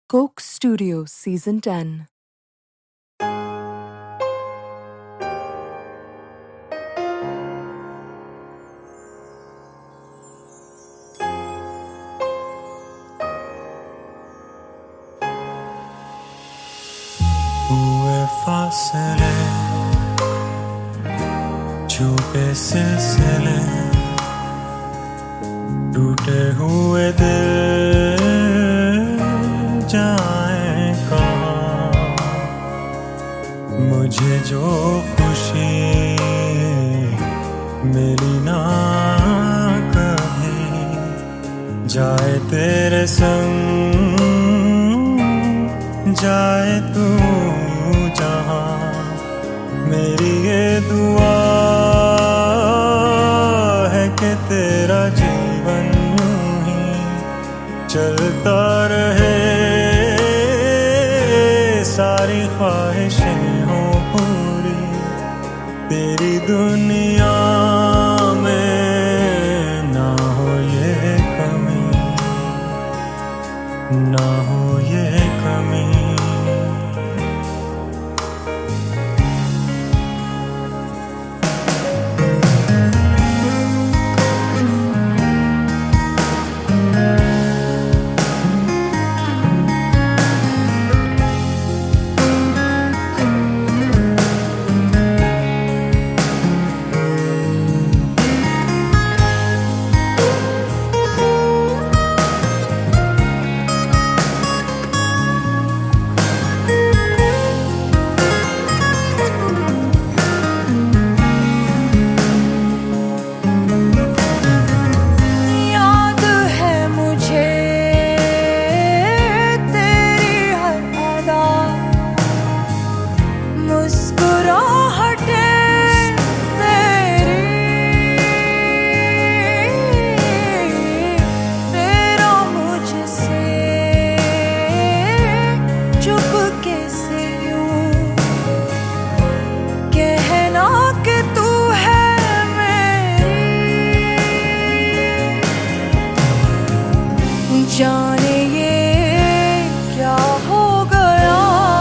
Coke Studio Season 10. हुए फासले छुपे सिलसिले टूटे हुए दिल जाए कहाँ मुझे जो खुशी मिली ना कभी जाए तेरे संग जाए तू जहाँ मेरी ये दुआ है कि तेरा जीवन यूं ही चलता रहे सारी ख्वाहिशें हो पूरी तेरी दुनिया में ना हो ये कमी ना हो ये कमी जाने ये क्या हो गया,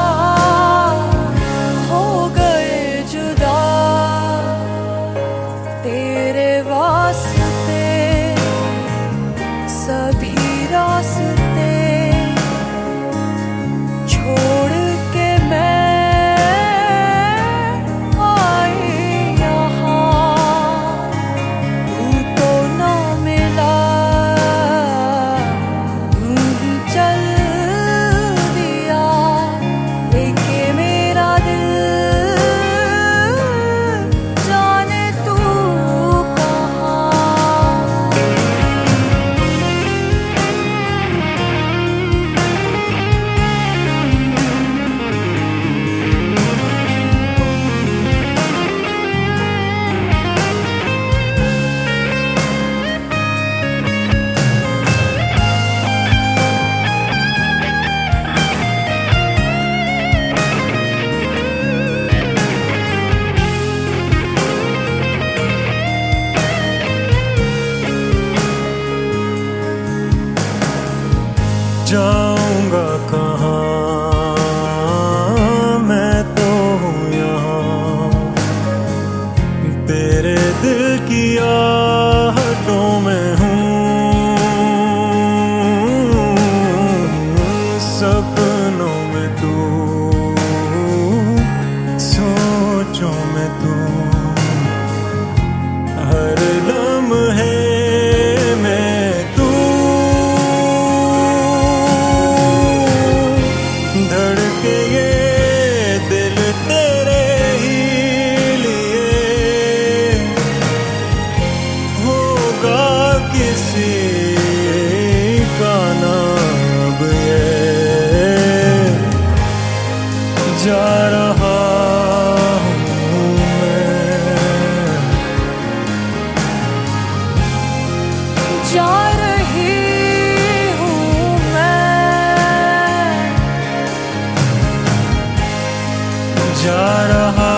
हो गए जुदा तेरे वास्ते सभी रास्ते छोड़ के मैं आई यहाँ तू तो ना मिला जाऊंगा कहाँ मैं तो हूँ यहाँ तेरे दिल की आहटों में हूँ सपनों में तू सोचों में तू हर लम्हे धड़के ये दिल तेरे ही लिए होगा किसी का नाम ये जा रहा हूँ मैं जा रही हूँ मैं जा रहा